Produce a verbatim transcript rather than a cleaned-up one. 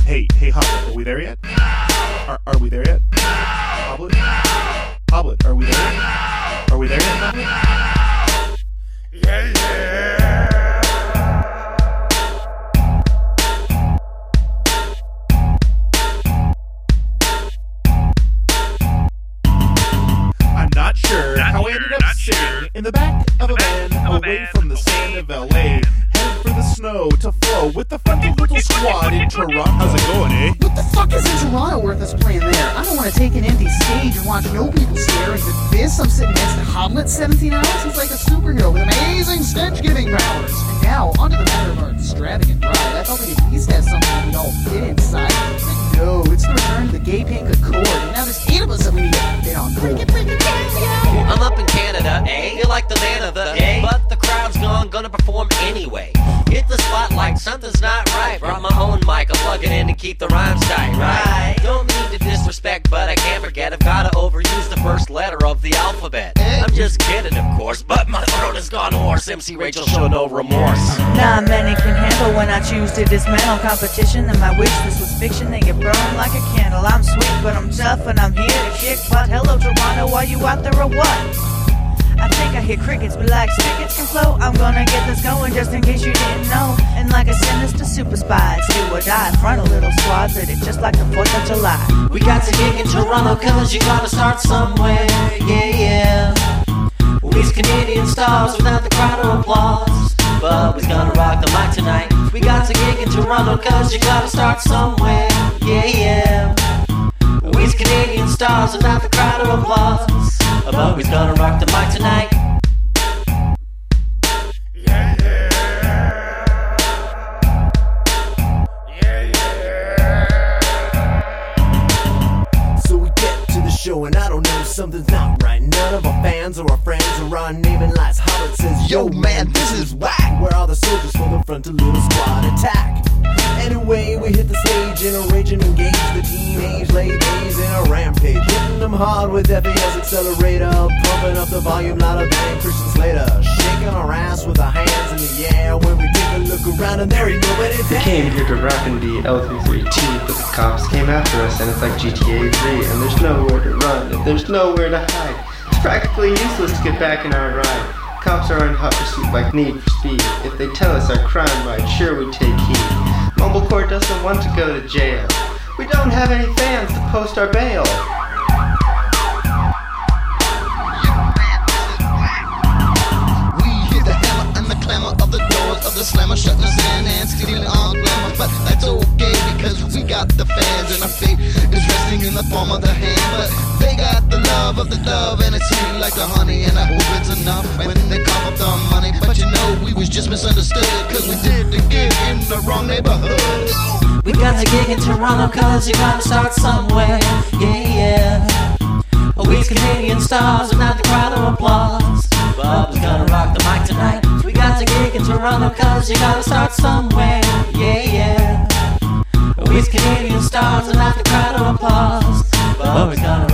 Hey, hey, Hoblet, are we there yet? Are, are we there yet? Hoblet? Hoblet, are we there yet? Are we there yet, Hoblet? Yeah, yeah! I'm not sure Not how sure, I ended up not sitting sure. in the back of a van, of a away van, from the sand of L A, headed for the snow to flow with the funky little squad in Toronto. How's it going, eh? What the fuck is in Toronto worth us playing there? I don't want to take an empty stage and watch no people stare into this. I'm sitting next to Hoblet seventeen hours. He's like a superhero with amazing stench-giving powers. And now, onto the matter of our extravagant ride. I thought we'd at least have something we'd all fit inside. But no, it's the return of the gay pink accord. And now there's eight of us that we need to fit on board. I'm up in Canada, eh? You're like the man of the day, but the crowd's gone, gonna perform anyway. Hit the spotlight, something's not right. Brought my own mic, I'll plug it in and keep the rhymes tight, right? Don't mean to disrespect, but I can't forget I've gotta overuse the first letter of the alphabet. I'm just kidding, of course, but my throat has gone hoarse. M C Rachel show no remorse. Not many can handle when I choose to dismantle competition. And my wish this was fiction, they get burned like a candle. I'm sweet, but I'm tough, and I'm here to kick butt. Hello, Toronto, are you out there or what? I think I hear crickets, but like spigots can flow. I'm gonna get this going just in case you didn't know. And like a sinister super spy, it's do or die. Front a little squad, lit it just like the fourth of July. We got to gig in Toronto, cause you gotta start somewhere, yeah, yeah. We's Canadian stars without the crowd or applause, but we's gonna rock the mic tonight. We got to gig in Toronto, cause you gotta start somewhere, yeah, yeah. We's Canadian stars without the crowd or applause, but we's gonna rock the mic tonight. Yeah, yeah. Yeah, yeah. So we get to the show and I don't know, something's not right. None of our fans or our friends are on naming lights. Hoblet says, yo man, this is whack. Where are the soldiers for the front, a little squad attack? Anyway, we hit the stage in a rage and engage the teenage ladies in a rampage, hitting them hard with F A S accelerator, pumping up the volume louder than Christian Slater, shaking our ass with our hands in the air when we take a look around and there ain't nobody there. We came here to rock in the L thirty-three T, but the cops came after us and it's like G T A three, and there's nowhere to run and there's nowhere to hide. It's practically useless to get back in our ride. Cops are in hot pursuit like Need for Speed. If they tell us our crime ride, sure we take heed. Mumblecore doesn't want to go to jail. We don't have any fans to post our bail. We hear the hammer and the clamor of the doors of the slammer shutting us in and stealing our glamour. But that's okay because we got the fans and our fate is resting in the palm of the hand. But they got the love of the dove and it's sweet like the honey, and I hope it's enough when they cough up the money. But you know we was just misunderstood cause we did the gig in the wrong neighborhood. We got to gig in Toronto cause you gotta start somewhere, yeah, yeah. We's Canadian stars without the crowd or applause, but we're gonna rock the mic tonight. We got to gig in Toronto cause you gotta start somewhere, yeah, yeah. We's Canadian stars without the crowd or applause, but we're gonna